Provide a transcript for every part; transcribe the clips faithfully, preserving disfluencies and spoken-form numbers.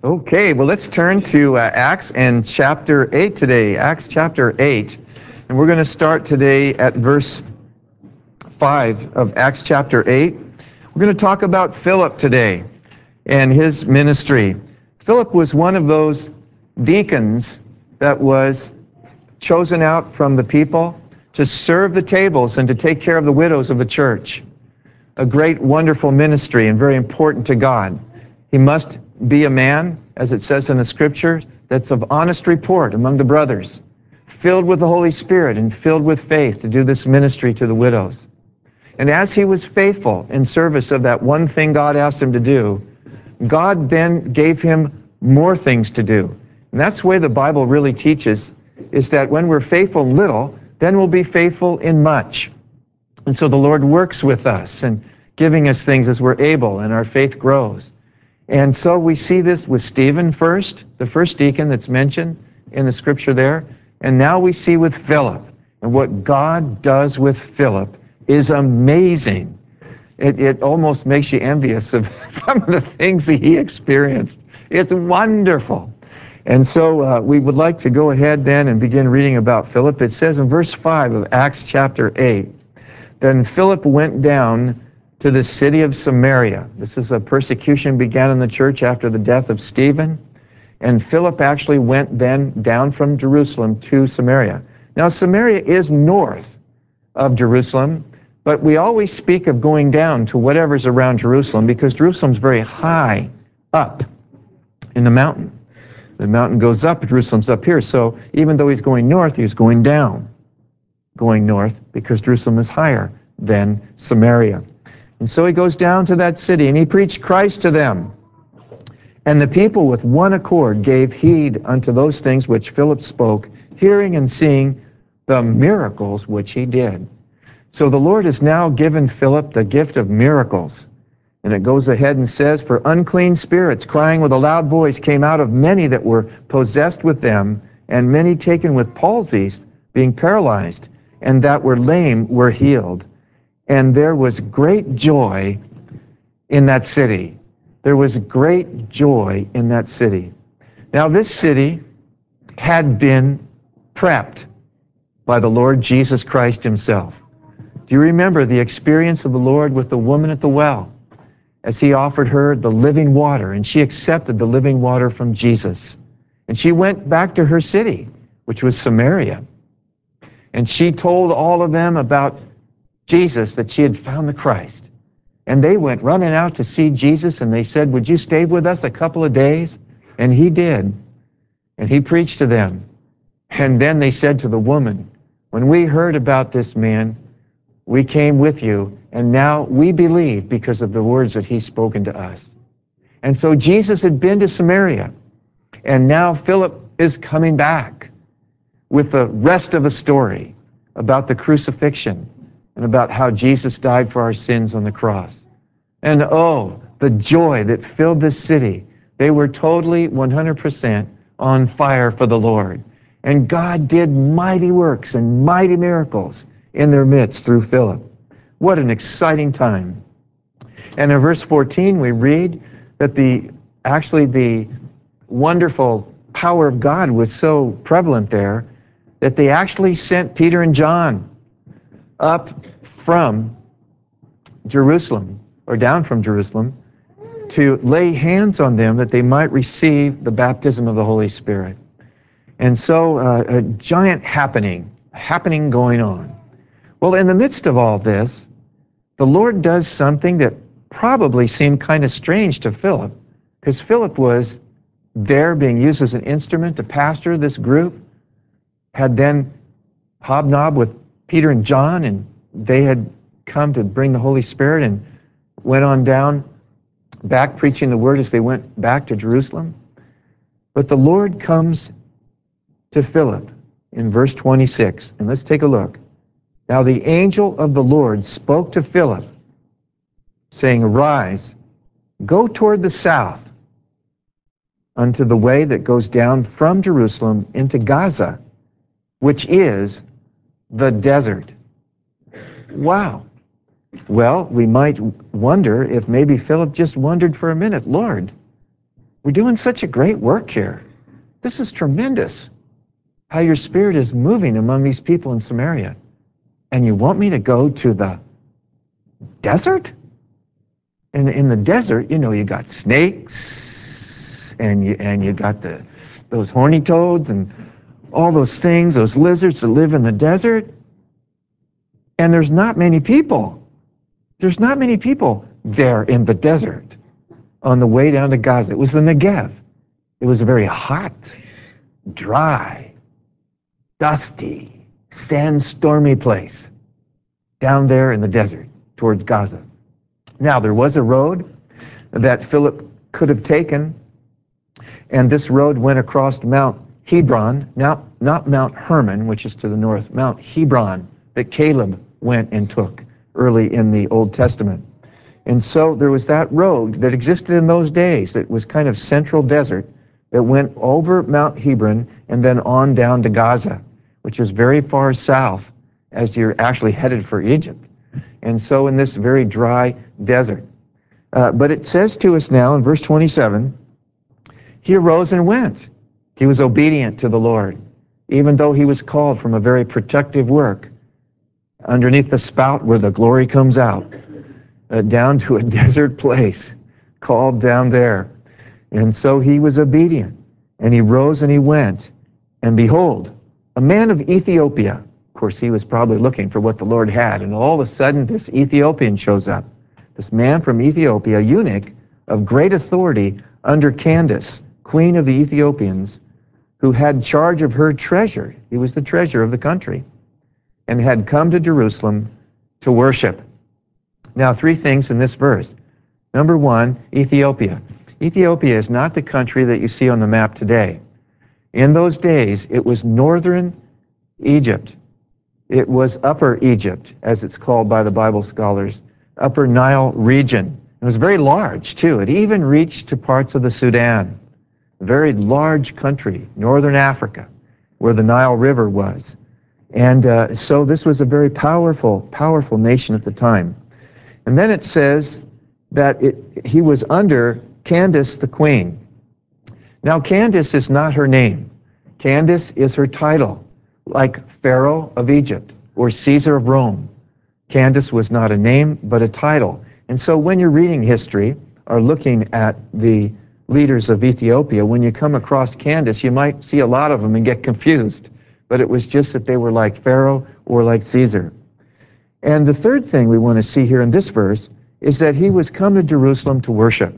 Okay, well, let's turn to uh, Acts and chapter eight today. Acts chapter eight. And we're going to start today at verse five of Acts chapter eight. We're going to talk about Philip today and his ministry. Philip was one of those deacons that was chosen out from the people to serve the tables and to take care of the widows of the church. A great, wonderful ministry and very important to God. He must be a man, as it says in the scriptures, that's of honest report among the brothers, filled with the Holy Spirit and filled with faith to do this ministry to the widows. And as he was faithful in service of that one thing God asked him to do, God then gave him more things to do. And that's the way the Bible really teaches, is that when we're faithful in little, then we'll be faithful in much. And so the Lord works with us and giving us things as we're able, and our faith grows. And so we see this with Stephen first, the first deacon that's mentioned in the scripture there. And now we see with Philip. And what God does with Philip is amazing. It, it almost makes you envious of some of the things that he experienced. It's wonderful. And so uh, we would like to go ahead then and begin reading about Philip. It says in verse five of Acts chapter eight, "Then Philip went down to the city of Samaria." This is a persecution began in the church after the death of Stephen. And Philip actually went then down from Jerusalem to Samaria. Now, Samaria is north of Jerusalem, but we always speak of going down to whatever's around Jerusalem because Jerusalem's very high up in the mountain. The mountain goes up, Jerusalem's up here. So even though he's going north, he's going down, going north because Jerusalem is higher than Samaria. And so he goes down to that city, and he preached Christ to them. And the people with one accord gave heed unto those things which Philip spoke, hearing and seeing the miracles which he did. So the Lord has now given Philip the gift of miracles. And it goes ahead and says, "For unclean spirits, crying with a loud voice, came out of many that were possessed with them, and many taken with palsies, being paralyzed, and that were lame were healed. And there was great joy in that city." There was great joy in that city. Now, this city had been prepped by the Lord Jesus Christ himself. Do you remember the experience of the Lord with the woman at the well as he offered her the living water, and she accepted the living water from Jesus? And she went back to her city, which was Samaria. And she told all of them about Jesus, that she had found the Christ. And they went running out to see Jesus, and they said, "Would you stay with us a couple of days?" And he did. And he preached to them. And then they said to the woman, "When we heard about this man, we came with you, and now we believe because of the words that he's spoken to us." And so Jesus had been to Samaria, and now Philip is coming back with the rest of the story about the crucifixion and about how Jesus died for our sins on the cross. And oh, the joy that filled this city. They were totally one hundred percent on fire for the Lord. And God did mighty works and mighty miracles in their midst through Philip. What an exciting time. And in verse fourteen, we read that the actually the wonderful power of God was so prevalent there that they actually sent Peter and John up from Jerusalem, or down from Jerusalem, to lay hands on them that they might receive the baptism of the Holy Spirit. And so uh, a giant happening, happening going on. Well, in the midst of all this, the Lord does something that probably seemed kind of strange to Philip, because Philip was there being used as an instrument to pastor this group, had then hobnobbed with Peter and John, and they had come to bring the Holy Spirit and went on down, back preaching the word as they went back to Jerusalem. But the Lord comes to Philip in verse twenty-six, and let's take a look. "Now the angel of the Lord spoke to Philip, saying, Arise, go toward the south, unto the way that goes down from Jerusalem into Gaza, which is the desert." Wow. Well, we might wonder if maybe Philip just wondered for a minute, "Lord, We're doing such a great work here. This is tremendous, how your Spirit is moving among these people in Samaria. And you want me to go to the desert? And in the desert, you know, you got snakes, and you, and you got the, those horny toads, and all those things, those lizards that live in the desert. And there's not many people. There's not many people there in the desert on the way down to Gaza. It was the Negev. It was a very hot, dry, dusty, sandstormy place down there in the desert towards Gaza. Now, there was a road that Philip could have taken, and this road went across Mount Hebron, not, not Mount Hermon, which is to the north, Mount Hebron, that Caleb went and took early in the Old Testament. And so there was that road that existed in those days that was kind of central desert that went over Mount Hebron and then on down to Gaza, which is very far south as you're actually headed for Egypt. And so in this very dry desert. Uh, but it says to us now in verse twenty-seven, he arose and went. He was obedient to the Lord, even though he was called from a very protective work underneath the spout where the glory comes out, uh, down to a desert place called down there. And so he was obedient, and he rose and he went, and behold, a man of Ethiopia. Of course, he was probably looking for what the Lord had, and all of a sudden this Ethiopian shows up. This man from Ethiopia, a eunuch of great authority under Candace, queen of the Ethiopians, who had charge of her treasure. He was the treasurer of the country, and had come to Jerusalem to worship. Now, three things in this verse. Number one, Ethiopia. Ethiopia is not the country that you see on the map today. In those days, it was northern Egypt. It was Upper Egypt, as it's called by the Bible scholars, Upper Nile region. It was very large, too. It even reached to parts of the Sudan, a very large country, northern Africa, where the Nile River was. And uh, so this was a very powerful, powerful nation at the time. And then it says that it, he was under Candace the queen. Now, Candace is not her name. Candace is her title, like Pharaoh of Egypt or Caesar of Rome. Candace was not a name, but a title. And so when you're reading history or looking at the leaders of Ethiopia, when you come across Candace, you might see a lot of them and get confused. But it was just that they were like Pharaoh or like Caesar. And the third thing we want to see here in this verse is that he was come to Jerusalem to worship.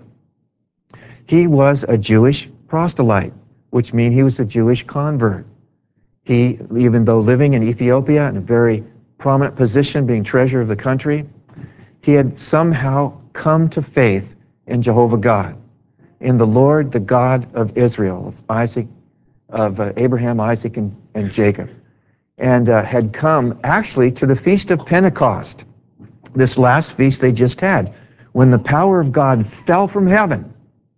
He was a Jewish proselyte, which means he was a Jewish convert. He, even though living in Ethiopia in a very prominent position, being treasurer of the country, he had somehow come to faith in Jehovah God, in the Lord, the God of Israel, of Isaac, of uh, Abraham, Isaac, and, and Jacob, and uh, had come actually to the Feast of Pentecost, this last feast they just had, when the power of God fell from heaven.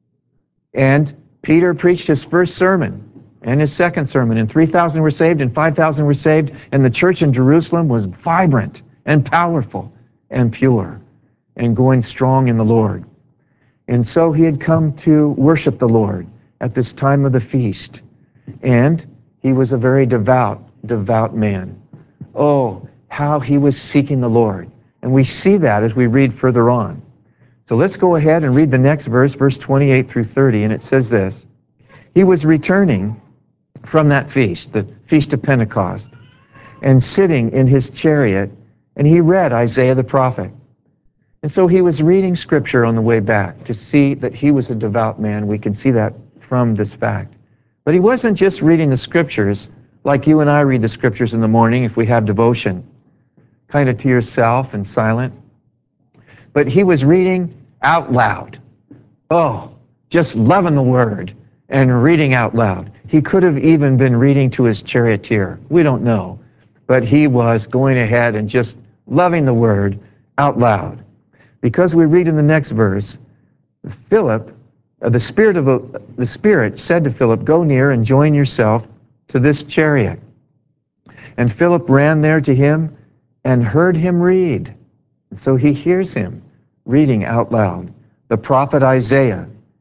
And Peter preached his first sermon and his second sermon, and three thousand were saved, and five thousand were saved, and the church in Jerusalem was vibrant and powerful and pure and going strong in the Lord. And so he had come to worship the Lord at this time of the feast. And he was a very devout, devout man. Oh, how he was seeking the Lord. And we see that as we read further on. So let's go ahead and read the next verse, verse twenty-eight through thirty, and it says this. He was returning from that feast, the Feast of Pentecost, and sitting in his chariot, and he read Isaiah the prophet. And so he was reading scripture on the way back to see that he was a devout man. We can see that from this fact. But he wasn't just reading the scriptures like you and I read the scriptures in the morning if we have devotion, kind of to yourself and silent. But he was reading out loud. Oh, just loving the word and reading out loud. He could have even been reading to his charioteer. We don't know. But he was going ahead and just loving the word out loud. Because we read in the next verse, Philip, uh, the spirit of a, the Spirit said to Philip, "Go near and join yourself to this chariot." And Philip ran there to him and heard him read. So he hears him reading out loud the prophet Isaiah.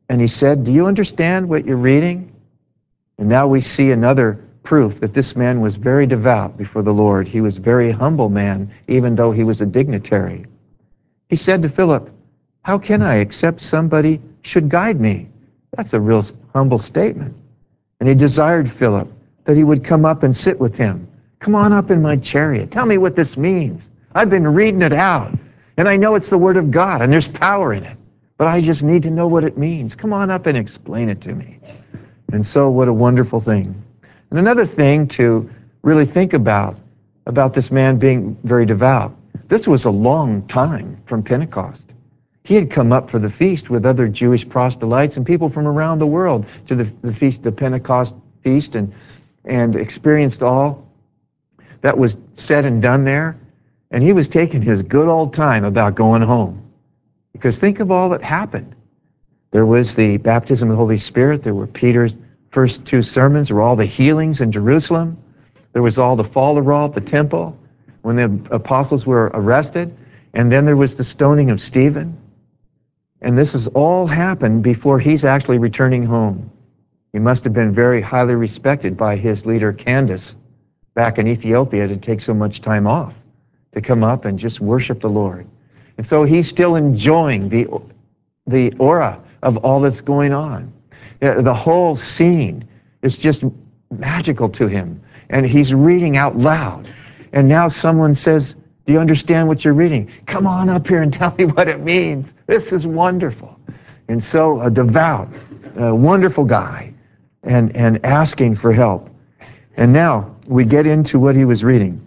And he said, do you understand what you're reading? And now we see another proof that this man was very devout before the Lord. He was a very humble man, even though he was a dignitary. He said to Philip, how can I except somebody should guide me? That's a real humble statement. And he desired Philip that he would come up and sit with him. Come on up in my chariot. Tell me what this means. I've been reading it out, and I know it's the Word of God, and there's power in it. But I just need to know what it means. Come on up and explain it to me. And so what a wonderful thing. And another thing to really think about, about this man being very devout. This was a long time from Pentecost. He had come up for the feast with other Jewish proselytes and people from around the world to the, the feast, the Pentecost feast, and, and experienced all that was said and done there. And he was taking his good old time about going home. Because think of all that happened. There was the baptism of the Holy Spirit. There were Peter's first two sermons. There were all the healings in Jerusalem. There was all the fall of Raw at the temple when the apostles were arrested. And then there was the stoning of Stephen. And this has all happened before he's actually returning home. He must have been very highly respected by his leader, Candace, back in Ethiopia, to take so much time off to come up and just worship the Lord. And so he's still enjoying the, the aura of all that's going on. The whole scene is just magical to him. And he's reading out loud. And now someone says, do you understand what you're reading? Come on up here and tell me what it means. This is wonderful. And so a devout, a wonderful guy, and, and asking for help. And now we get into what he was reading.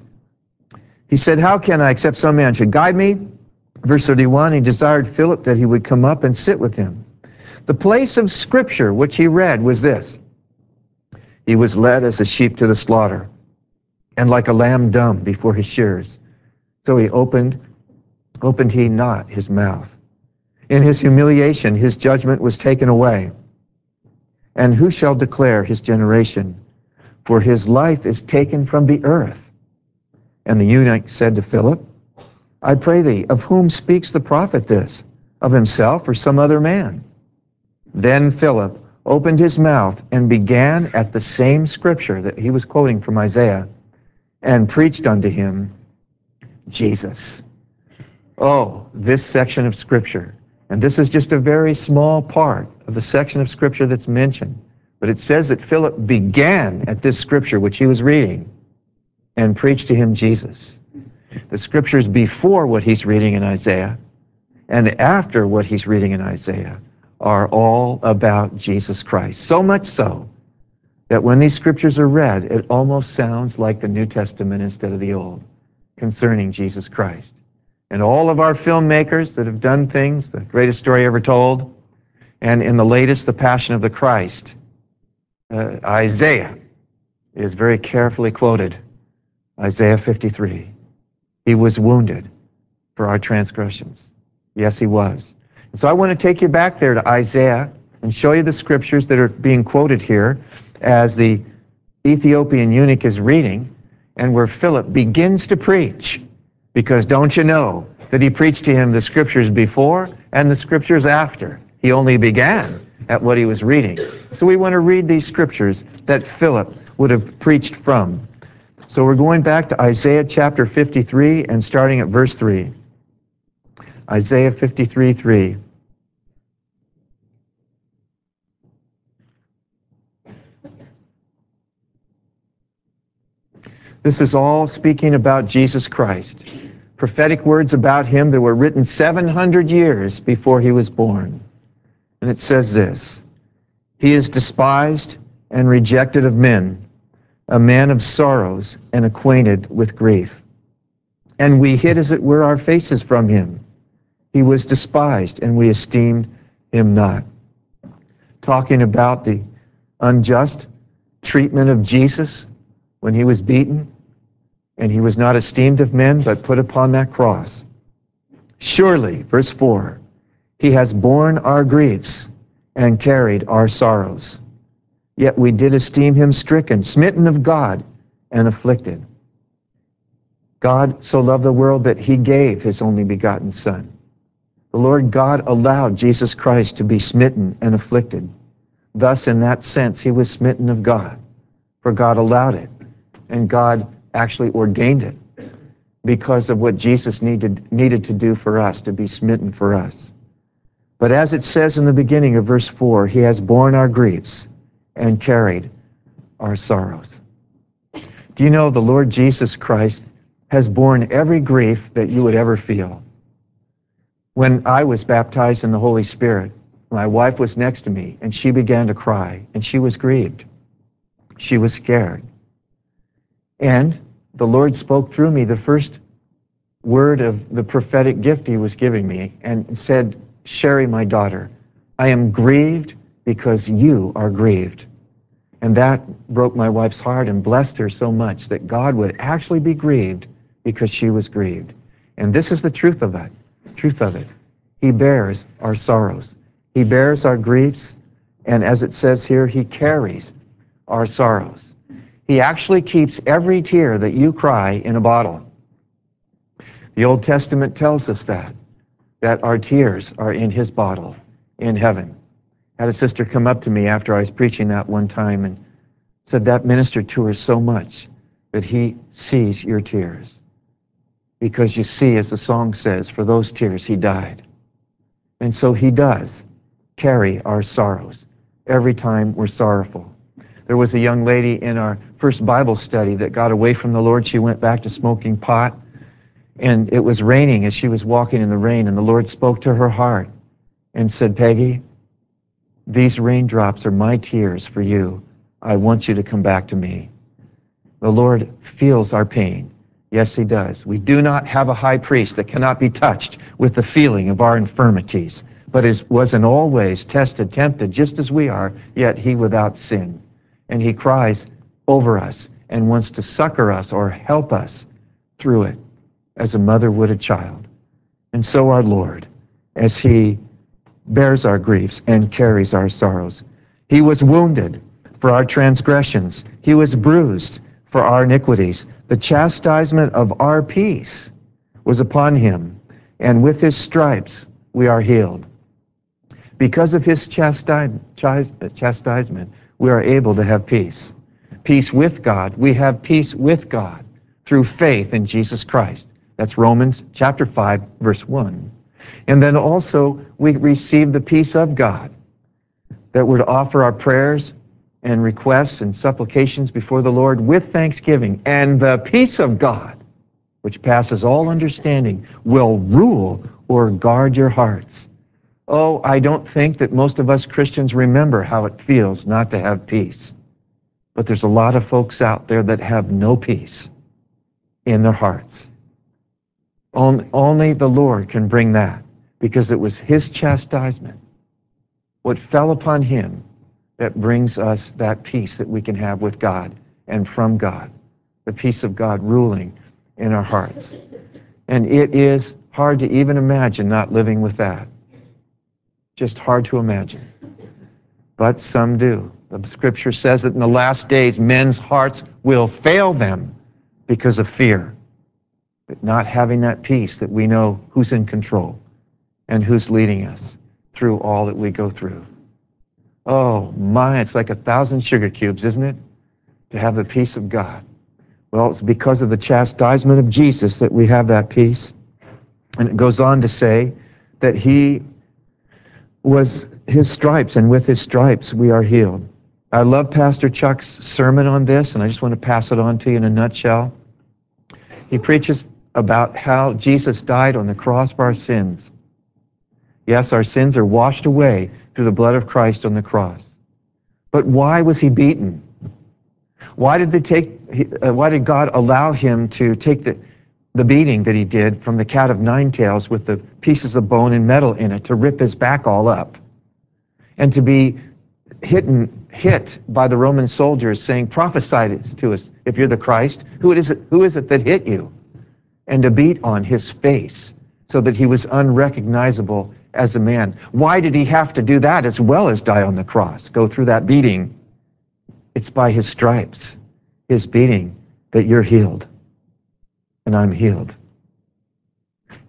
He said, how can I, except some man should guide me? Verse thirty-one, he desired Philip that he would come up and sit with him. The place of Scripture which he read was this. He was led as a sheep to the slaughter, and like a lamb dumb before his shearers. So he opened, opened he not his mouth. In his humiliation his judgment was taken away. And who shall declare his generation? For his life is taken from the earth. And the eunuch said to Philip, I pray thee, of whom speaks the prophet this? Of himself or some other man? Then Philip opened his mouth and began at the same scripture that he was quoting from Isaiah, and preached unto him Jesus. Oh, this section of scripture. And this is just a very small part of the section of scripture that's mentioned. But it says that Philip began at this scripture which he was reading and preached to him Jesus. The scriptures before what he's reading in Isaiah and after what he's reading in Isaiah are all about Jesus Christ. So much so that when these scriptures are read, it almost sounds like the New Testament instead of the Old, concerning Jesus Christ. And all of our filmmakers that have done things, The Greatest Story Ever Told, and in the latest, The Passion of the Christ, uh, Isaiah is very carefully quoted. Isaiah fifty-three. He was wounded for our transgressions. Yes, he was. And so I want to take you back there to Isaiah and show you the scriptures that are being quoted here as the Ethiopian eunuch is reading, and where Philip begins to preach. Because don't you know that he preached to him the scriptures before and the scriptures after? He only began at what he was reading. So we want to read these scriptures that Philip would have preached from. So we're going back to Isaiah chapter fifty-three and starting at verse three. Isaiah fifty-three, three. This is all speaking about Jesus Christ. Prophetic words about him that were written seven hundred years before he was born. And it says this, he is despised and rejected of men, a man of sorrows and acquainted with grief. And we hid, as it were, our faces from him. He was despised, and we esteemed him not. Talking about the unjust treatment of Jesus when he was beaten, and he was not esteemed of men, but put upon that cross. Surely, verse four, he has borne our griefs and carried our sorrows. Yet we did esteem him stricken, smitten of God, and afflicted. God so loved the world that he gave his only begotten Son, The Lord God allowed Jesus Christ to be smitten and afflicted. Thus, in that sense, he was smitten of God, for God allowed it, and God actually ordained it because of what Jesus needed, needed to do for us, to be smitten for us. But as it says in the beginning of verse four, he has borne our griefs and carried our sorrows. Do you know the Lord Jesus Christ has borne every grief that you would ever feel? When I was baptized in the Holy Spirit, my wife was next to me, and she began to cry, and she was grieved. She was scared. And the Lord spoke through me the first word of the prophetic gift he was giving me, and said, Sherry, my daughter, I am grieved because you are grieved. And that broke my wife's heart and blessed her so much that God would actually be grieved because she was grieved. And this is the truth of it. Truth of it. He bears our sorrows. He bears our griefs, and as it says here, he carries our sorrows. He actually keeps every tear that you cry in a bottle. The Old Testament tells us that, that our tears are in his bottle in heaven. I had a sister come up to me after I was preaching that one time and said that ministered to her so much that he sees your tears. Because you see, as the song says, for those tears he died. And so he does carry our sorrows every time we're sorrowful. There was a young lady in our first Bible study that got away from the Lord. She went back to smoking pot, and it was raining as she was walking in the rain, and the Lord spoke to her heart and said, Peggy, these raindrops are my tears for you. I want you to come back to me. The Lord feels our pain. Yes, he does. We do not have a high priest that cannot be touched with the feeling of our infirmities, but is, was in all ways tested, tempted, just as we are, yet he without sin. And he cries over us and wants to succor us or help us through it, as a mother would a child. And so our Lord, as he bears our griefs and carries our sorrows. He was wounded for our transgressions. He was bruised for our iniquities. The chastisement of our peace was upon him, and with his stripes we are healed. Because of his chastisement, we are able to have peace. Peace with God. We have peace with God through faith in Jesus Christ. That's Romans chapter five, verse one. And then also we receive the peace of God, that we're to offer our prayers and requests and supplications before the Lord with thanksgiving. And the peace of God, which passes all understanding, will rule or guard your hearts. Oh, I don't think that most of us Christians remember how it feels not to have peace. But there's a lot of folks out there that have no peace in their hearts. Only, only the Lord can bring that, because it was his chastisement, what fell upon him, that brings us that peace that we can have with God and from God, the peace of God ruling in our hearts. And it is hard to even imagine not living with that. Just hard to imagine. But some do. The scripture says that in the last days, men's hearts will fail them because of fear. But not having that peace that we know who's in control and who's leading us through all that we go through. Oh my, it's like a thousand sugar cubes, isn't it? To have the peace of God. Well, it's because of the chastisement of Jesus that we have that peace. And it goes on to say that he was his stripes, and with his stripes we are healed. I love Pastor Chuck's sermon on this, and I just want to pass it on to you in a nutshell. He preaches about how Jesus died on the cross for our sins. Yes, our sins are washed away through the blood of Christ on the cross. But why was he beaten? Why did they take? Uh, why did God allow him to take the, the beating that he did from the cat of nine tails with the pieces of bone and metal in it to rip his back all up, and to be hit and hit by the Roman soldiers saying, "Prophesy to us if you're the Christ. Who is it? Who is it that hit you?" And to beat on his face so that he was unrecognizable as a man. Why did he have to do that as well as die on the cross, go through that beating? It's by his stripes, his beating, that you're healed and I'm healed.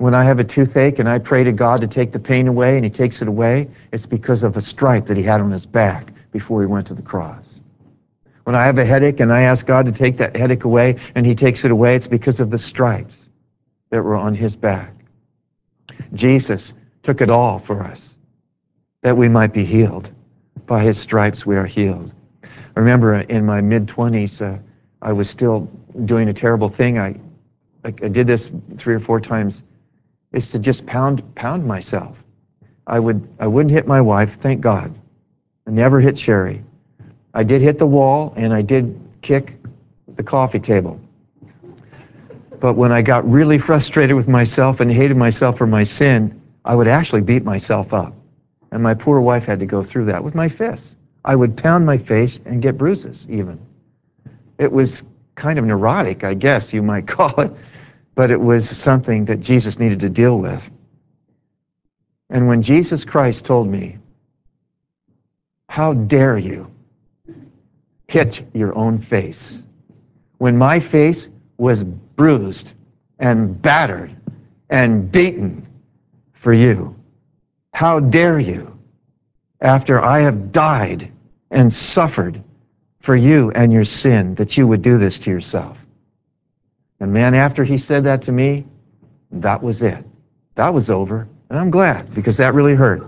When I have a toothache and I pray to God to take the pain away and he takes it away, it's because of a stripe that he had on his back before he went to the cross. When I have a headache and I ask God to take that headache away and he takes it away, it's because of the stripes that were on his back. Jesus took it all for us, that we might be healed. By his stripes we are healed. I remember in my mid-twenties, uh, I was still doing a terrible thing. I, I, I did this three or four times. It's to just pound pound myself. I, would, I wouldn't hit my wife, thank God. I never hit Sherry. I did hit the wall, and I did kick the coffee table. But when I got really frustrated with myself and hated myself for my sin, I would actually beat myself up. And my poor wife had to go through that with my fists. I would pound my face and get bruises even. It was kind of neurotic, I guess you might call it, but it was something that Jesus needed to deal with. And when Jesus Christ told me, "How dare you hit your own face?" When my face was bruised and battered and beaten for you, how dare you, after I have died and suffered for you and your sin, that you would do this to yourself? And man, after he said that to me, that was it. That was over. And I'm glad, because that really hurt.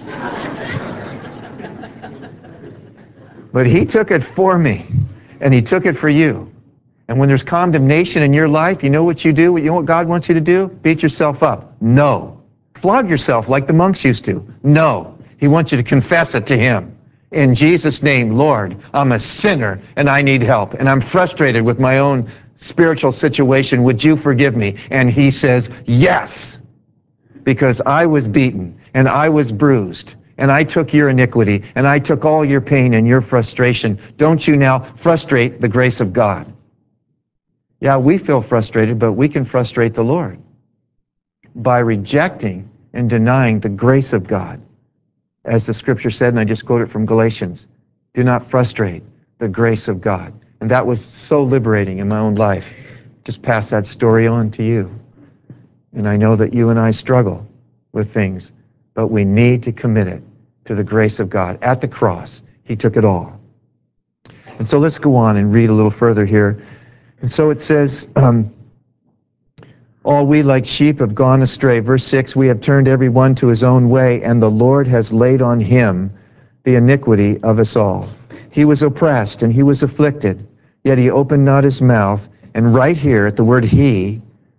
But he took it for me, and he took it for you. And when there's condemnation in your life, you know what you do? You know what God wants you to do? Beat yourself up. No. Flog yourself like the monks used to. No. He wants you to confess it to him. In Jesus' name, Lord, I'm a sinner and I need help. And I'm frustrated with my own spiritual situation. Would you forgive me? And he says, yes, because I was beaten and I was bruised. And I took your iniquity, and I took all your pain and your frustration. Don't you now frustrate the grace of God. Yeah, we feel frustrated, but we can frustrate the Lord by rejecting and denying the grace of God. As the scripture said, and I just quoted from Galatians, do not frustrate the grace of God. And that was so liberating in my own life. Just pass that story on to you. And I know that you and I struggle with things, but we need to commit it to the grace of God. At the cross, he took it all. And so let's go on and read a little further here. And so it says, um, all we like sheep have gone astray. Verse six, we have turned every one to his own way, and the Lord has laid on him the iniquity of us all. He was oppressed and he was afflicted, yet he opened not his mouth. And right here at the word he,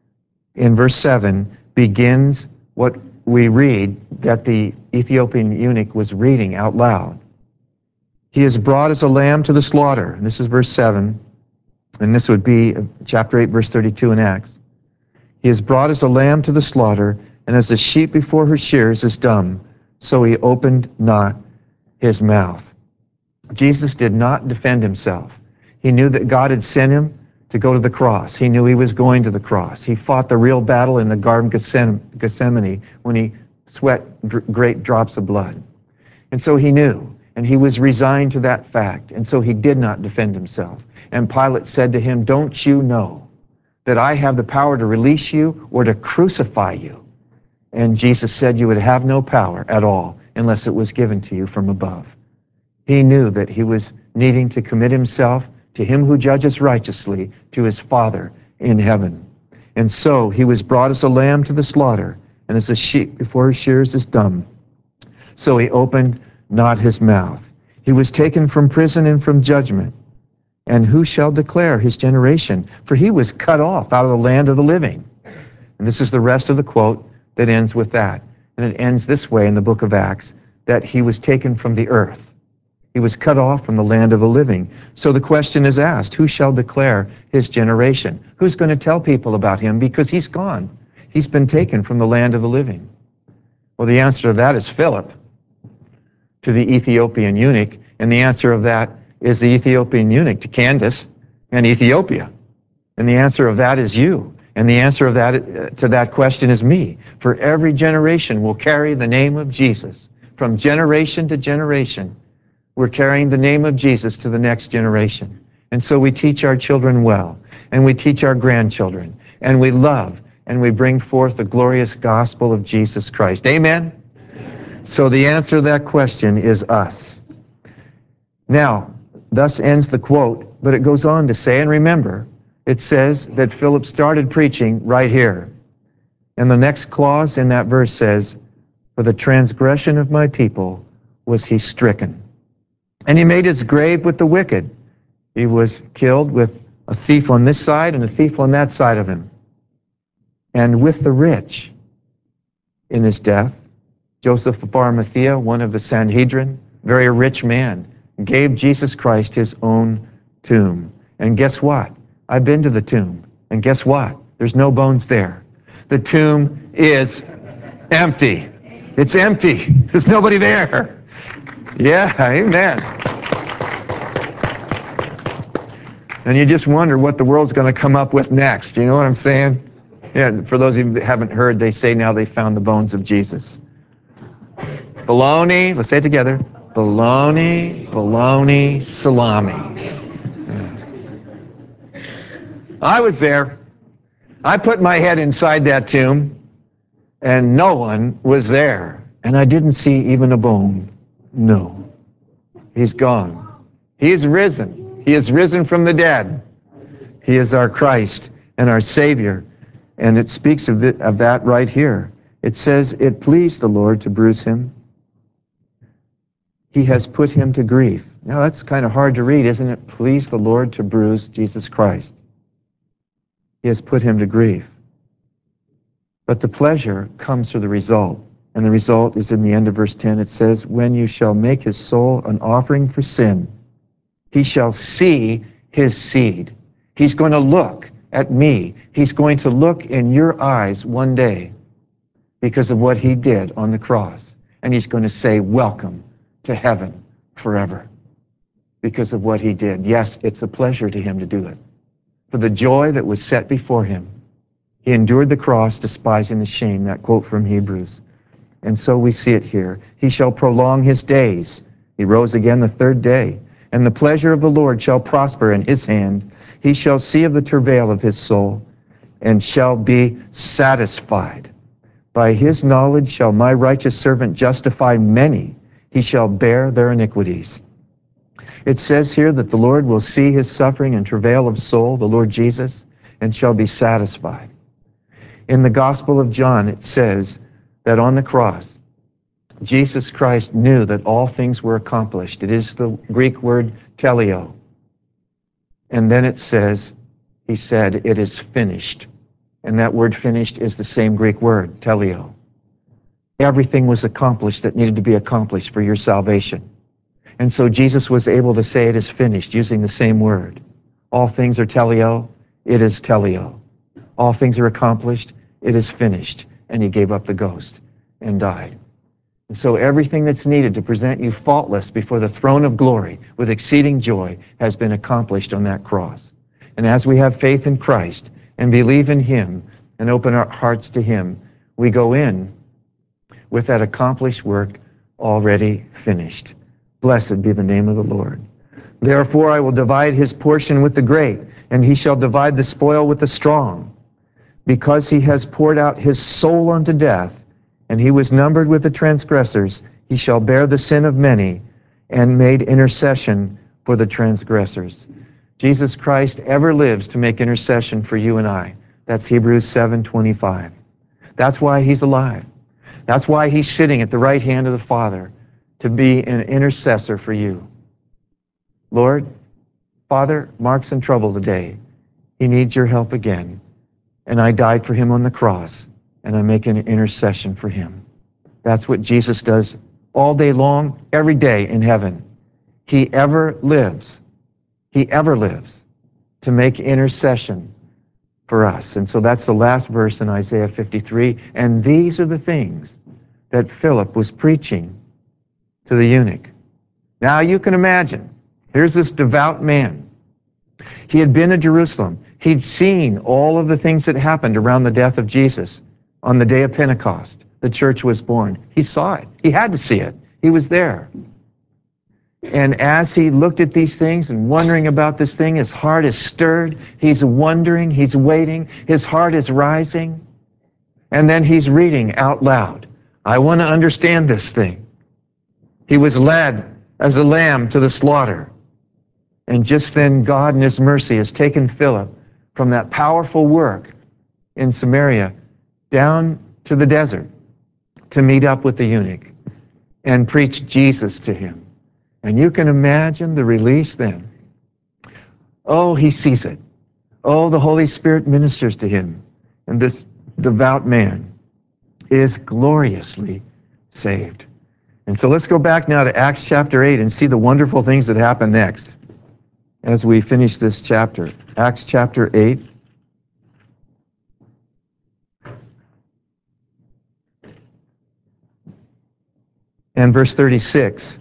in verse seven, begins what we read that the Ethiopian eunuch was reading out loud. He is brought as a lamb to the slaughter. And this is verse seven. And this would be chapter eight, verse thirty-two in Acts. He is brought as a lamb to the slaughter, and as a sheep before her shears is dumb, so he opened not his mouth. Jesus did not defend himself. He knew that God had sent him to go to the cross. He knew he was going to the cross. He fought the real battle in the Garden of Gethsemane when he sweat great drops of blood. And so he knew, and he was resigned to that fact, and so he did not defend himself. And Pilate said to him, don't you know that I have the power to release you or to crucify you? And Jesus said you would have no power at all unless it was given to you from above. He knew that he was needing to commit himself to him who judges righteously, to his Father in heaven. And so he was brought as a lamb to the slaughter, and as a sheep before her shears is dumb, so he opened not his mouth. He was taken from prison and from judgment. And who shall declare his generation? For he was cut off out of the land of the living. And this is the rest of the quote that ends with that. And it ends this way in the book of Acts, that he was taken from the earth. He was cut off from the land of the living. So the question is asked, who shall declare his generation? Who's going to tell people about him? Because he's gone. He's been taken from the land of the living. Well, the answer to that is Philip, to the Ethiopian eunuch. And the answer of that is the Ethiopian eunuch to Candace and Ethiopia. And the answer of that is you. And the answer of that uh, to that question is me. For every generation will carry the name of Jesus. From generation to generation, we're carrying the name of Jesus to the next generation. And so we teach our children well, and we teach our grandchildren, and we love and we bring forth the glorious gospel of Jesus Christ. Amen? So the answer to that question is us. Now, thus ends the quote, but it goes on to say, and remember, it says that Philip started preaching right here. And the next clause in that verse says, for the transgression of my people was he stricken. And he made his grave with the wicked. He was killed with a thief on this side and a thief on that side of him. And with the rich in his death, Joseph of Arimathea, one of the Sanhedrin, very rich man, gave Jesus Christ his own tomb. And guess what? I've been to the tomb. And guess what? There's no bones there. The tomb is empty. It's empty. There's nobody there. Yeah, amen. And you just wonder what the world's going to come up with next. You know what I'm saying? Yeah, for those of you who haven't heard, they say now they found the bones of Jesus. Baloney, let's say it together. Baloney, baloney, salami. Yeah. I was there. I put my head inside that tomb, and no one was there. And I didn't see even a bone. No. He's gone. He is risen. He is risen from the dead. He is our Christ and our Savior. And it speaks of, it, of that right here. It says, it pleased the Lord to bruise him. He has put him to grief. Now that's kind of hard to read, isn't it? Please the Lord to bruise Jesus Christ. He has put him to grief. But the pleasure comes through the result. And the result is in the end of verse ten. It says, when you shall make his soul an offering for sin, he shall see his seed. He's going to look at me. He's going to look in your eyes one day because of what he did on the cross. And he's going to say, welcome to heaven forever because of what he did. Yes, it's a pleasure to him to do it. For the joy that was set before him, he endured the cross, despising the shame, that quote from Hebrews. And so we see it here. He shall prolong his days. He rose again the third day. And the pleasure of the Lord shall prosper in his hand. He shall see of the travail of his soul, and shall be satisfied. By his knowledge shall my righteous servant justify many. He shall bear their iniquities. It says here that the Lord will see his suffering and travail of soul, the Lord Jesus, and shall be satisfied. In the Gospel of John, it says that on the cross, Jesus Christ knew that all things were accomplished. It is the Greek word teleo. And then it says, he said, it is finished. And that word finished is the same Greek word, teleo. Everything was accomplished that needed to be accomplished for your salvation. And so Jesus was able to say it is finished using the same word. All things are teleo, it is teleo. All things are accomplished, it is finished. And he gave up the ghost and died. And so everything that's needed to present you faultless before the throne of glory with exceeding joy has been accomplished on that cross. And as we have faith in Christ and believe in him and open our hearts to him, we go in with that accomplished work already finished. Blessed be the name of the Lord. Therefore I will divide his portion with the great, and he shall divide the spoil with the strong. Because he has poured out his soul unto death, and he was numbered with the transgressors, he shall bear the sin of many, and made intercession for the transgressors. Jesus Christ ever lives to make intercession for you and I. That's Hebrews seven twenty-five. That's why he's alive. That's why he's sitting at the right hand of the Father, to be an intercessor for you. Lord, Father, Mark's in trouble today. He needs your help again. And I died for him on the cross, and I make an intercession for him. That's what Jesus does all day long, every day in heaven. He ever lives, he ever lives to make intercession for us. And so that's the last verse in Isaiah fifty-three. And these are the things that Philip was preaching to the eunuch. Now you can imagine, here's this devout man. He had been to Jerusalem. He'd seen all of the things that happened around the death of Jesus on the day of Pentecost. The church was born. He saw it. He had to see it. He was there. And as he looked at these things and wondering about this thing, his heart is stirred. He's wondering. He's waiting. His heart is rising. And then he's reading out loud. I want to understand this thing. He was led as a lamb to the slaughter. And just then God in his mercy has taken Philip from that powerful work in Samaria down to the desert to meet up with the eunuch and preach Jesus to him. And you can imagine the release then. Oh, he sees it. Oh, the Holy Spirit ministers to him. And this devout man is gloriously saved. And so let's go back now to Acts chapter eight and see the wonderful things that happen next as we finish this chapter. Acts chapter eight. And verse thirty-six.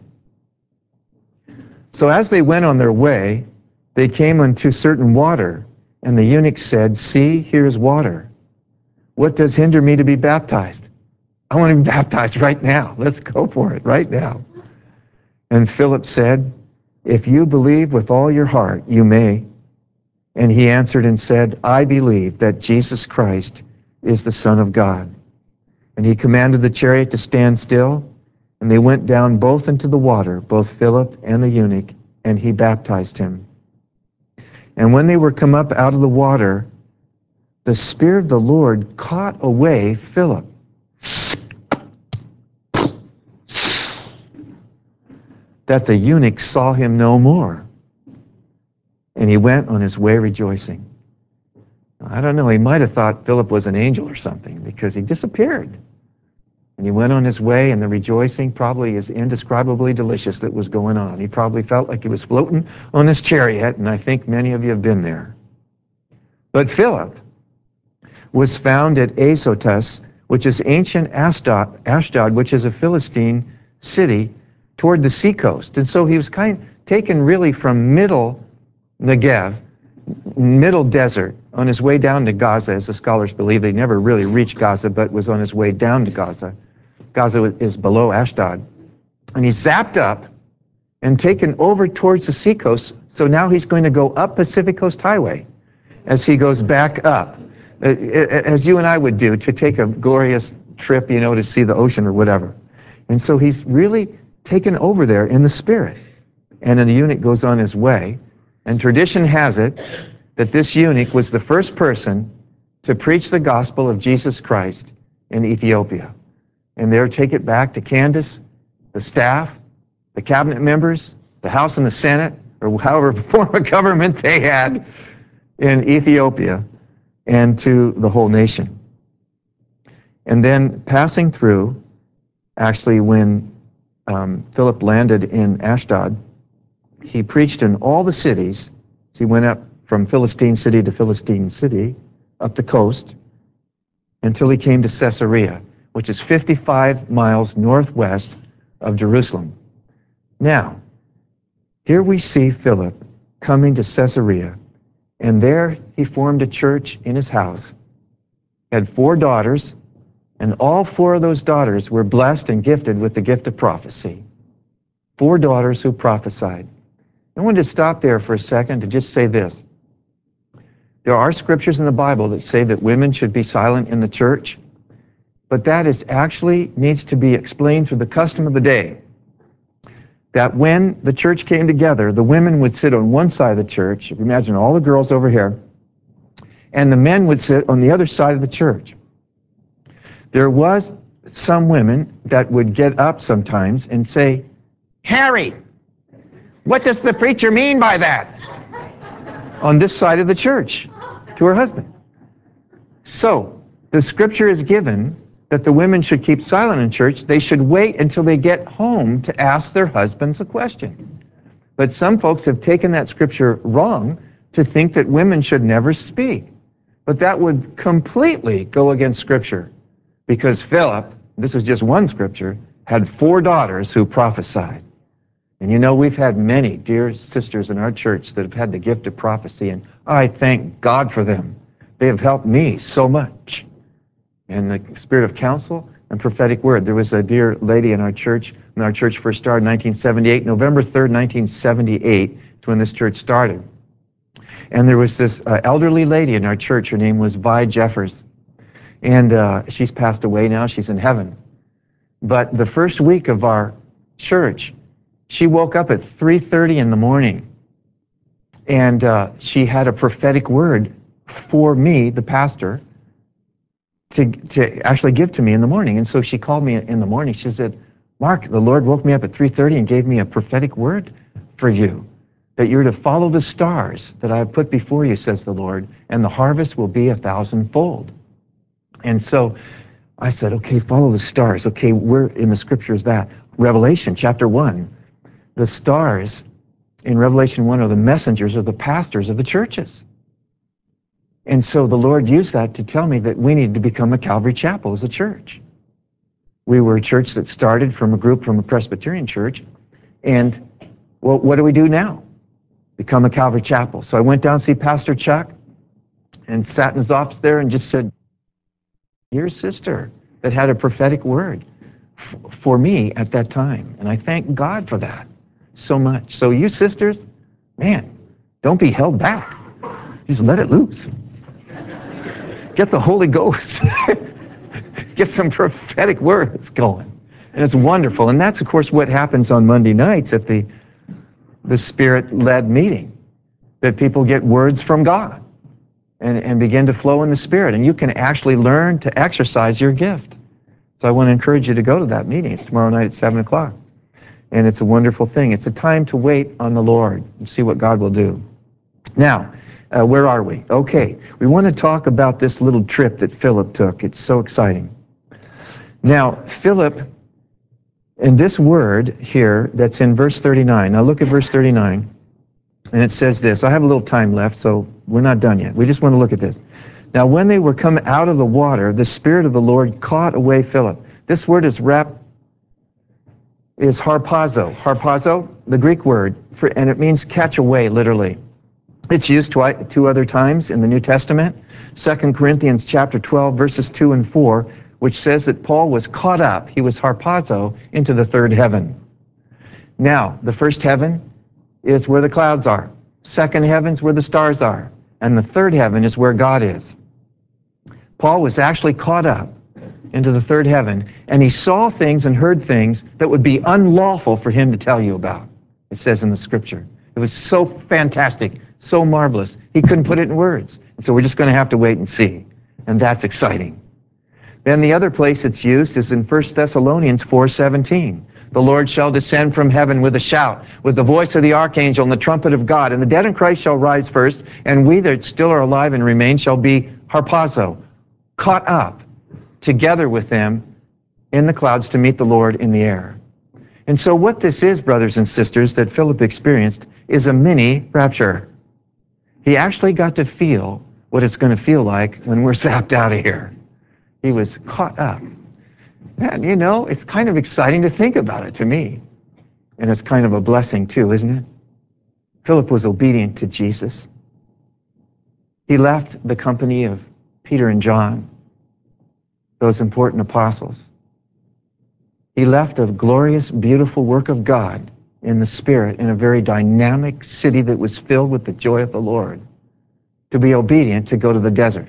So as they went on their way, they came unto certain water, and the eunuch said, See, here is water. What does hinder me to be baptized? I want to be baptized right now. Let's go for it right now. And Philip said, If you believe with all your heart, you may. And he answered and said, I believe that Jesus Christ is the Son of God. And he commanded the chariot to stand still, and they went down both into the water, both Philip and the eunuch, and he baptized him. And when they were come up out of the water, the Spirit of the Lord caught away Philip. That the eunuch saw him no more. And he went on his way rejoicing. I don't know, he might have thought Philip was an angel or something, because he disappeared. And he went on his way, and the rejoicing probably is indescribably delicious that was going on. He probably felt like he was floating on his chariot, and I think many of you have been there. But Philip was found at Azotus, which is ancient Ashdod, Ashdod, which is a Philistine city, toward the seacoast. And so he was kind of taken really from middle Negev, middle desert, on his way down to Gaza, as the scholars believe. They never really reached Gaza, but was on his way down to Gaza. Gaza is below Ashdod. And he's zapped up and taken over towards the seacoast, so now he's going to go up Pacific Coast Highway as he goes back up, as you and I would do to take a glorious trip, you know, to see the ocean or whatever. And so he's really taken over there in the Spirit. And then the eunuch goes on his way. And tradition has it that this eunuch was the first person to preach the gospel of Jesus Christ in Ethiopia. And they'll take it back to Candace, the staff, the cabinet members, the House and the Senate, or however form of government they had in Ethiopia, and to the whole nation. And then passing through, actually when um, Philip landed in Ashdod, he preached in all the cities. So he went up from Philistine city to Philistine city, up the coast, until he came to Caesarea, which is fifty-five miles northwest of Jerusalem. Now, here we see Philip coming to Caesarea, and there he formed a church in his house. He had four daughters, and all four of those daughters were blessed and gifted with the gift of prophecy. Four daughters who prophesied. I wanted to stop there for a second to just say this. There are scriptures in the Bible that say that women should be silent in the church, but that is actually needs to be explained through the custom of the day. That when the church came together, the women would sit on one side of the church, if you imagine all the girls over here, and the men would sit on the other side of the church. There was some women that would get up sometimes and say, Harry, what does the preacher mean by that? On this side of the church, to her husband. So, the scripture is given that the women should keep silent in church. They should wait until they get home to ask their husbands a question. But some folks have taken that scripture wrong to think that women should never speak. But that would completely go against scripture, because Philip, this is just one scripture, had four daughters who prophesied. And you know, we've had many dear sisters in our church that have had the gift of prophecy, and I thank God for them. They have helped me so much. And the spirit of counsel and prophetic word. There was a dear lady in our church, when our church first started in nineteen seventy-eight, November third, nineteen seventy-eight, is when this church started. And there was this uh, elderly lady in our church, her name was Vi Jeffers. And uh, she's passed away now. She's in heaven. But the first week of our church, she woke up at three thirty in the morning, and uh, she had a prophetic word for me, the pastor, to, to actually give to me in the morning. And so she called me in the morning. She said, Mark, the Lord woke me up at three thirty and gave me a prophetic word for you, that you're to follow the stars that I have put before you, says the Lord, and the harvest will be a thousandfold. And so I said, okay, follow the stars. Okay, where in the scripture is that? Revelation chapter one. The stars in Revelation one are the messengers or the pastors of the churches. And so the Lord used that to tell me that we need to become a Calvary Chapel as a church. We were a church that started from a group from a Presbyterian church. And, well, what do we do now? Become a Calvary Chapel. So I went down to see Pastor Chuck and sat in his office there and just said, your sister that had a prophetic word f- for me at that time. And I thank God for that so much. So you sisters, man, don't be held back. Just let it loose. Get the Holy Ghost. Get some prophetic words going. And it's wonderful. And that's, of course, what happens on Monday nights at the, the Spirit-led meeting, that people get words from God and, and begin to flow in the Spirit. And you can actually learn to exercise your gift. So I want to encourage you to go to that meeting. It's tomorrow night at seven o'clock. And it's a wonderful thing. It's a time to wait on the Lord and see what God will do. Now, uh, where are we? Okay, we want to talk about this little trip that Philip took. It's so exciting. Now, Philip, in this word here that's in verse thirty-nine, now look at verse thirty-nine, and it says this. I have a little time left, so we're not done yet. We just want to look at this. Now, when they were come out of the water, the Spirit of the Lord caught away Philip. This word is rap, is harpazo. Harpazo, the Greek word, for, and it means catch away, literally. It's used twi- two other times in the New Testament. Second Corinthians chapter twelve, verses two and four, which says that Paul was caught up, he was harpazo, into the third heaven. Now, the first heaven is where the clouds are. Second heaven's where the stars are. And the third heaven is where God is. Paul was actually caught up into the third heaven, and he saw things and heard things that would be unlawful for him to tell you about. It says in the scripture. It was so fantastic, so marvelous, he couldn't put it in words. So we're just going to have to wait and see. And that's exciting. Then the other place it's used is in First Thessalonians four seventeen. The Lord shall descend from heaven with a shout, with the voice of the archangel and the trumpet of God, and the dead in Christ shall rise first, and we that still are alive and remain shall be harpazo, caught up together with them in the clouds to meet the Lord in the air. And so what this is, brothers and sisters, that Philip experienced is a mini rapture. He actually got to feel what it's going to feel like when we're zapped out of here. He was caught up. And you know, it's kind of exciting to think about it to me. And it's kind of a blessing too, isn't it? Philip was obedient to Jesus. He left the company of Peter and John, those important apostles. He left a glorious, beautiful work of God in the Spirit in a very dynamic city that was filled with the joy of the Lord to be obedient to go to the desert.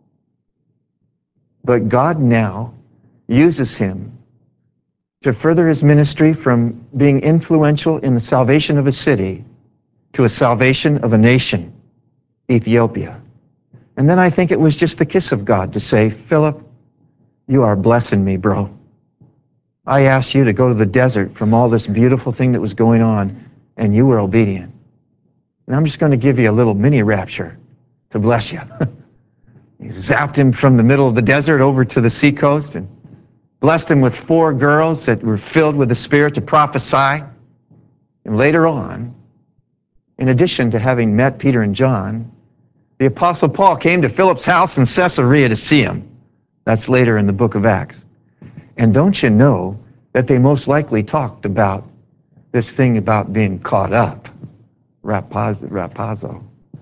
But God now uses him to further his ministry from being influential in the salvation of a city to a salvation of a nation, Ethiopia. And then I think it was just the kiss of God to say, Philip, you are blessing me, bro. I asked you to go to the desert from all this beautiful thing that was going on, and you were obedient. And I'm just going to give you a little mini rapture to bless you. He zapped him from the middle of the desert over to the seacoast and blessed him with four girls that were filled with the Spirit to prophesy. And later on, in addition to having met Peter and John, the Apostle Paul came to Philip's house in Caesarea to see him. That's later in the book of Acts. And don't you know that they most likely talked about this thing about being caught up, rapazo. rapazo.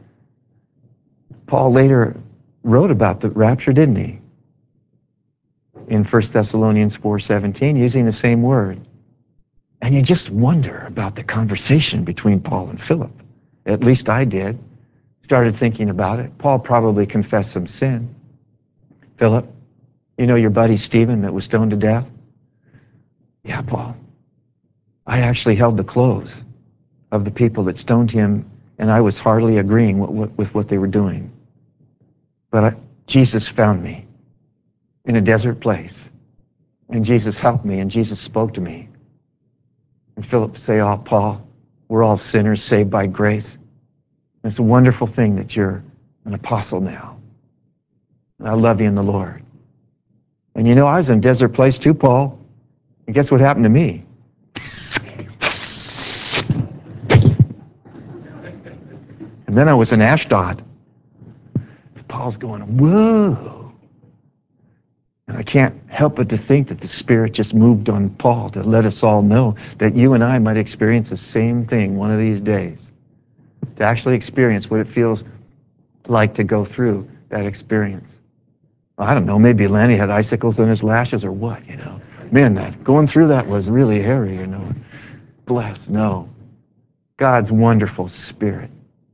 Paul later wrote about the rapture, didn't he? In First Thessalonians four seventeen, using the same word. And you just wonder about the conversation between Paul and Philip. At least I did. Started thinking about it. Paul probably confessed some sin. Philip, You know your buddy Stephen that was stoned to death? Yeah, Paul. I actually held the clothes of the people that stoned him, and I was hardly agreeing with, with, with what they were doing. But I, Jesus found me in a desert place, and Jesus helped me, and Jesus spoke to me. And Philip say, oh, Paul, we're all sinners saved by grace. And it's a wonderful thing that you're an apostle now. And I love you in the Lord. And you know, I was in a desert place too, Paul. And guess what happened to me? And then I was in Ashdod. Paul's going, whoa. And I can't help but to think that the Spirit just moved on Paul to let us all know that you and I might experience the same thing one of these days. To actually experience what it feels like to go through that experience. I don't know, maybe Lanny had icicles in his lashes or what, you know. Man, that going through that was really hairy, you know. Bless, no. God's wonderful Spirit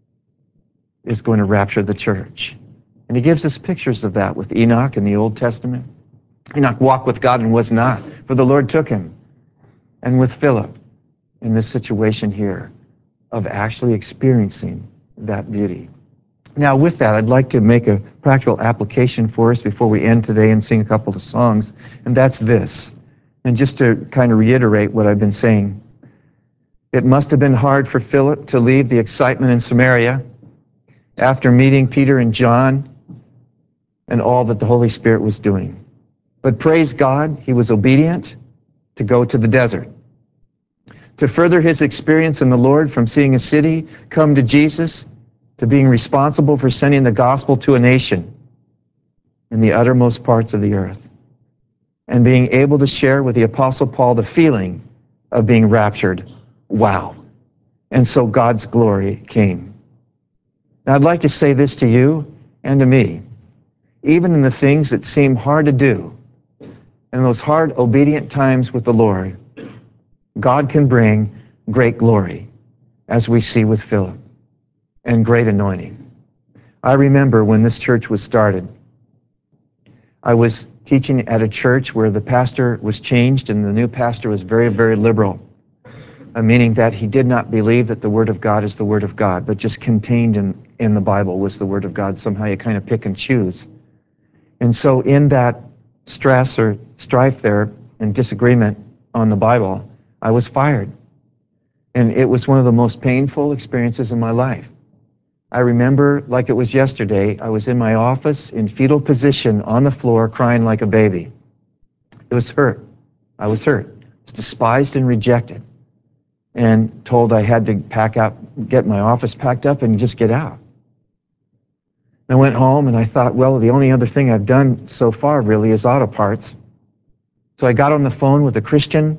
is going to rapture the church. And he gives us pictures of that with Enoch in the Old Testament. Enoch walked with God and was not, for the Lord took him. And with Philip in this situation here of actually experiencing that beauty. Now with that, I'd like to make a practical application for us before we end today and sing a couple of songs, and that's this. And just to kind of reiterate what I've been saying, it must have been hard for Philip to leave the excitement in Samaria after meeting Peter and John and all that the Holy Spirit was doing. But praise God, he was obedient to go to the desert. To further his experience in the Lord, from seeing a city come to Jesus, to being responsible for sending the gospel to a nation in the uttermost parts of the earth, and being able to share with the Apostle Paul the feeling of being raptured. Wow. And so God's glory came. Now I'd like to say this to you and to me. Even in the things that seem hard to do, in those hard, obedient times with the Lord, God can bring great glory, as we see with Philip, and great anointing. I remember when this church was started, I was teaching at a church where the pastor was changed, and the new pastor was very, very liberal, uh, meaning that he did not believe that the Word of God is the Word of God, but just contained in, in the Bible was the Word of God. Somehow you kind of pick and choose. And so in that stress or strife there and disagreement on the Bible, I was fired. And it was one of the most painful experiences in my life. I remember like it was yesterday, I was in my office in fetal position on the floor crying like a baby. It was hurt. I was hurt. I was despised and rejected and told I had to pack up, get my office packed up and just get out. I went home and I thought, well, the only other thing I've done so far really is auto parts. So I got on the phone with a Christian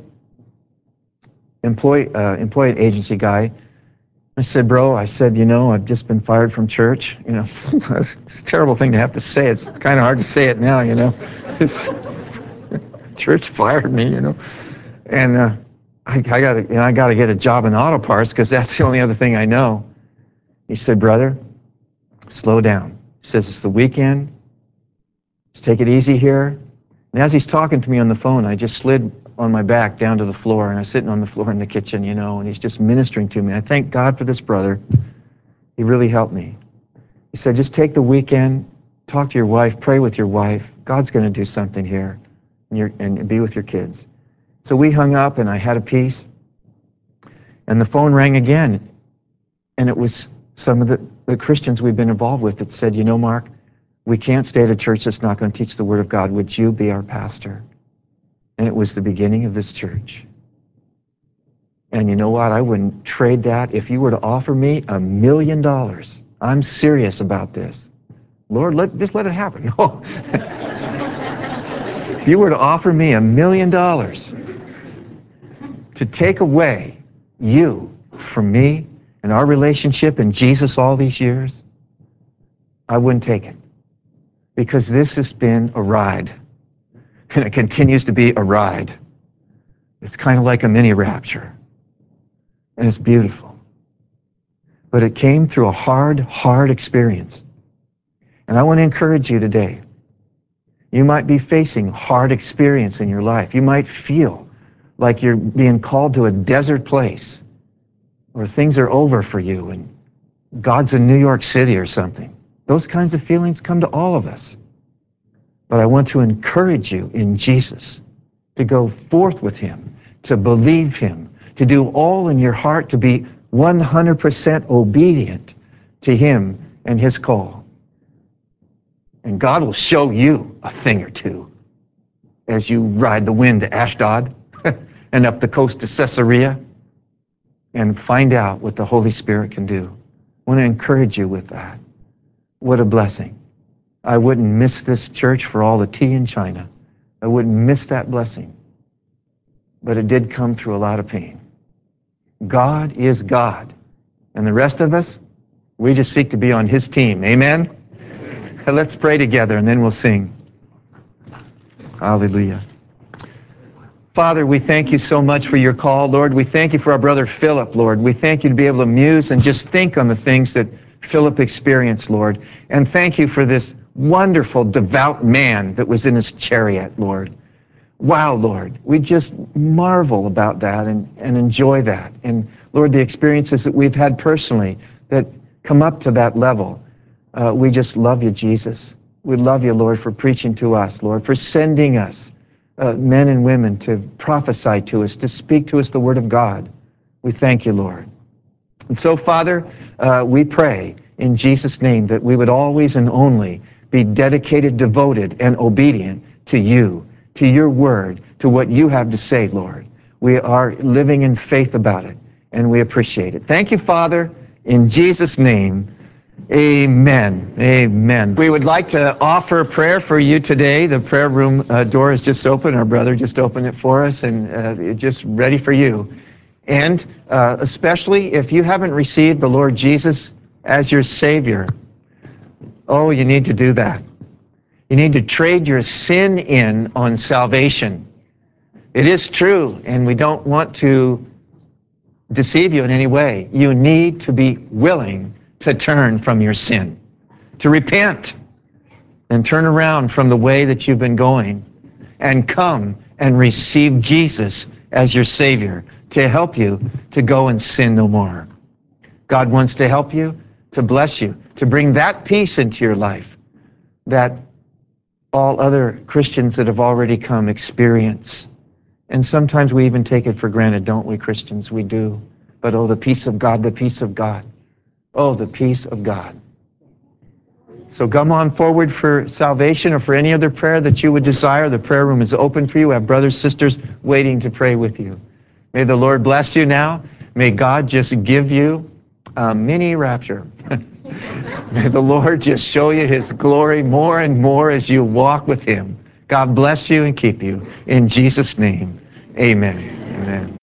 employee, uh, employee agency guy. I said, bro, I said, you know, I've just been fired from church. You know, it's, it's a terrible thing to have to say. It's kind of hard to say it now, you know. It's, church fired me, you know. And uh, I, I got to, you know, I got to get a job in auto parts because that's the only other thing I know. He said, brother, slow down. He says, it's the weekend. Let's take it easy here. And as he's talking to me on the phone, I just slid on my back down to the floor, and I was sitting on the floor in the kitchen, you know, and he's just ministering to me. I thank God for this brother. He really helped me. He said, just take the weekend, talk to your wife, pray with your wife. God's going to do something here, and, you're, and be with your kids. So we hung up, and I had a peace, and the phone rang again, and it was some of the, the Christians we've been involved with that said, you know, Mark, we can't stay at a church that's not going to teach the Word of God. Would you be our pastor? And it was the beginning of this church. And you know what? I wouldn't trade that. If you were to offer me a million dollars, I'm serious about this. Lord, let, just let it happen. No. If you were to offer me a million dollars to take away you from me and our relationship and Jesus all these years, I wouldn't take it. Because this has been a ride. And it continues to be a ride. It's kind of like a mini rapture. And it's beautiful. But it came through a hard, hard experience. And I want to encourage you today. You might be facing hard experience in your life. You might feel like you're being called to a desert place where things are over for you and God's in New York City or something. Those kinds of feelings come to all of us. But I want to encourage you in Jesus to go forth with him, to believe him, to do all in your heart, to be one hundred percent obedient to him and his call. And God will show you a thing or two as you ride the wind to Ashdod and up the coast to Caesarea and find out what the Holy Spirit can do. I want to encourage you with that. What a blessing. I wouldn't miss this church for all the tea in China. I wouldn't miss that blessing. But it did come through a lot of pain. God is God. And the rest of us, we just seek to be on his team. Amen? Let's pray together and then we'll sing. Hallelujah. Father, we thank you so much for your call, Lord. We thank you for our brother Philip, Lord. We thank you to be able to muse and just think on the things that Philip experienced, Lord. And thank you for this wonderful, devout man that was in his chariot, Lord. Wow, Lord. We just marvel about that and, and enjoy that. And Lord, the experiences that we've had personally that come up to that level, uh, we just love you, Jesus. We love you, Lord, for preaching to us, Lord, for sending us, uh, men and women, to prophesy to us, to speak to us the word of God. We thank you, Lord. And so, Father, uh, we pray in Jesus' name that we would always and only be dedicated, devoted, and obedient to you, to your word, to what you have to say, Lord. We are living in faith about it, and we appreciate it. Thank you, Father, in Jesus' name. Amen. Amen. We would like to offer prayer for you today. The prayer room uh, door is just open. Our brother just opened it for us, and uh, it's just ready for you. And uh, especially if you haven't received the Lord Jesus as your Savior, oh, you need to do that. You need to trade your sin in on salvation. It is true, and we don't want to deceive you in any way. You need to be willing to turn from your sin, to repent and turn around from the way that you've been going and come and receive Jesus as your Savior to help you to go and sin no more. God wants to help you, to bless you, to bring that peace into your life that all other Christians that have already come experience. And sometimes we even take it for granted, don't we, Christians? We do. But oh, the peace of God, the peace of God. Oh, the peace of God. So come on forward for salvation or for any other prayer that you would desire. The prayer room is open for you. We have brothers, sisters waiting to pray with you. May the Lord bless you now. May God just give you a mini rapture. May the Lord just show you his glory more and more as you walk with him. God bless you and keep you. In Jesus' name, amen. Amen.